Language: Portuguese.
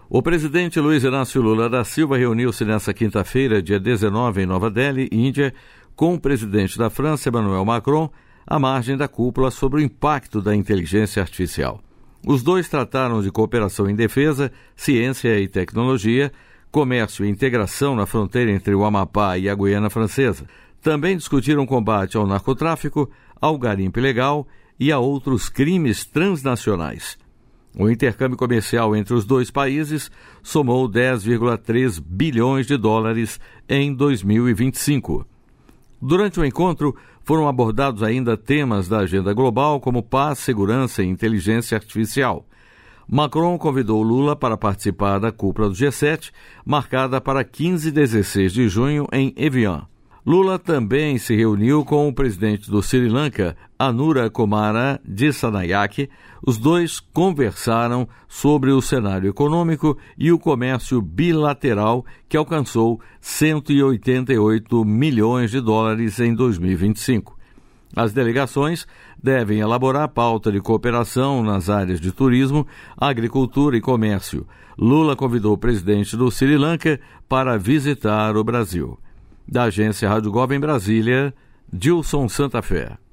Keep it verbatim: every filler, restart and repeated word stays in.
O presidente Luiz Inácio Lula da Silva reuniu-se nesta quinta-feira, dia dezenove, em Nova Delhi, Índia, com o presidente da França, Emmanuel Macron, à margem da cúpula sobre o impacto da inteligência artificial. Os dois trataram de cooperação em defesa, ciência e tecnologia, comércio e integração na fronteira entre o Amapá e a Guiana Francesa. Também discutiram combate ao narcotráfico, ao garimpo ilegal e a outros crimes transnacionais. O intercâmbio comercial entre os dois países somou dez vírgula três bilhões de dólares em dois mil e vinte e cinco. Durante o encontro, foram abordados ainda temas da agenda global como paz, segurança e inteligência artificial. Macron convidou Lula para participar da cúpula do G sete, marcada para quinze e dezesseis de junho em Evian. Lula também se reuniu com o presidente do Sri Lanka, Anura Kumara Dissanayake. Os dois conversaram sobre o cenário econômico e o comércio bilateral, que alcançou cento e oitenta e oito milhões de dólares em dois mil e vinte e cinco. As delegações devem elaborar pauta de cooperação nas áreas de turismo, agricultura e comércio. Lula convidou o presidente do Sri Lanka para visitar o Brasil. Da agência Rádio Gov em Brasília, Dilson Santa Fé.